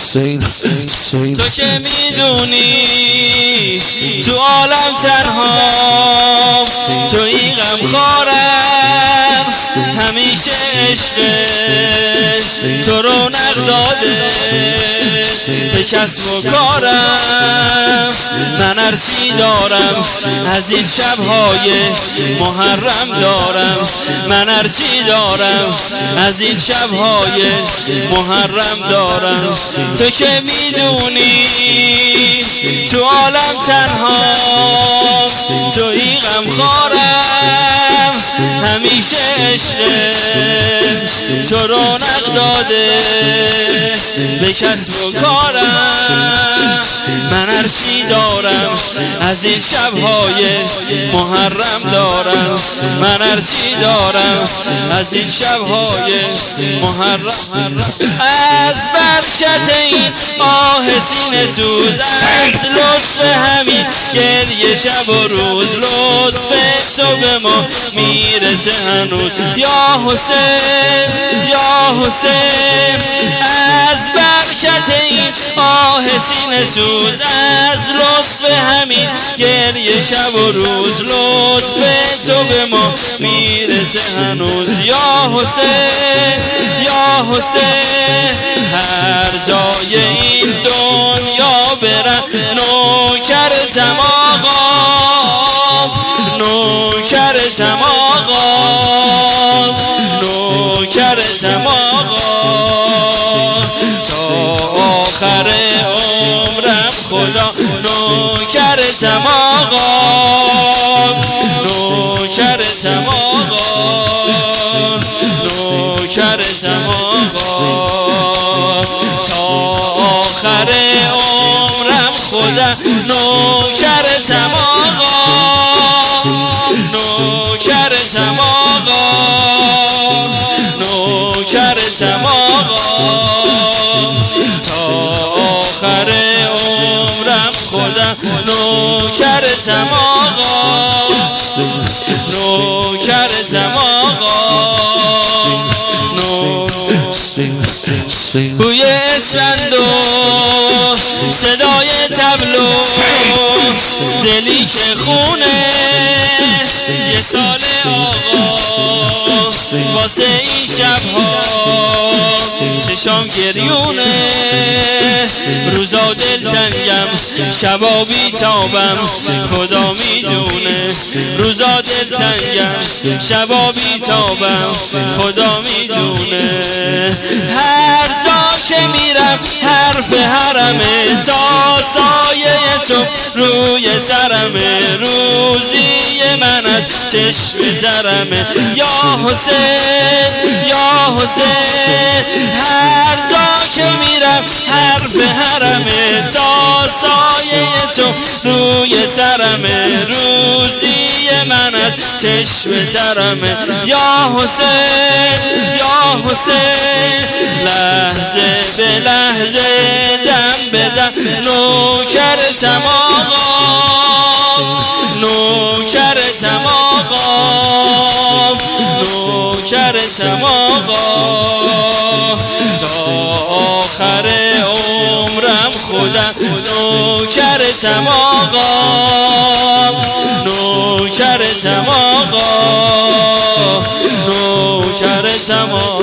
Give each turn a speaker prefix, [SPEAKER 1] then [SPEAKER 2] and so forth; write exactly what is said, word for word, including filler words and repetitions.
[SPEAKER 1] تو که میدونی تو عالم تنها تویی غمخوارم، همیشه عشقش تو رونق داده به کسب و کارم. من هرچی دارم از این شبهای محرم دارم، من هرچی دارم از این شبهای محرم دارم. تو که میدونی تو عالم تنها تویی غمخوارم، همیشه عشق تو رونق داده به کسب و کارم. من هرچی دارم از این شبهای محرم دارم، من هرچی دارم از این شبهای محرم. از برکت این آه سینه سوز، از لطف همین گریه شب و روز، لطف تو به ما میرسه هنوز. یا حسین یا حسین، از برکت این آه سینه سوز، از لطف همین گریه شب و روز، لطف تو به ما میرسه هنوز. یا حسین یا حسین، هر جای این دنیا برم نوکرتم آقا، نوکرتم آقا، نوکرتم آقا. تا آخر عمرم خدا نوکرتم آقا، نوکرتم آقا، نوکرتم آقا. تا آخر عمرم خدا نوکرتم آقا، نوکرتم آقا، نوکرتم آقا. تا آخر عمرم خدا نوکرتم آقا، نوکرتم آقا. بوی اسفند و صدای تبلو، دلی که خونه یه سال آقا، واسه این شبها چشام گریونه، روزا دلتنگم شبا بیتابم خدا میدونه، روزا دلتنگم شبا بیتابم خدا میدونه. هر جا که میرم حرف حرمه، تا سایه تو روی سرمه، روزی من از چشم ترمه. یا حسین یا حسین، هر جا که میرم حرف حرمه، تا سایه تو روی سرمه، روزی من از چشم ترمه. یا حسین یا حسین، لحظه به لحظه دم به دم نوکرتم آقا، نوکرتم آقا، نوکرتم آقا. تا آخر عمرم خودم نوکرتم آقا، نوکرتم آقا، نوکرتم آقا.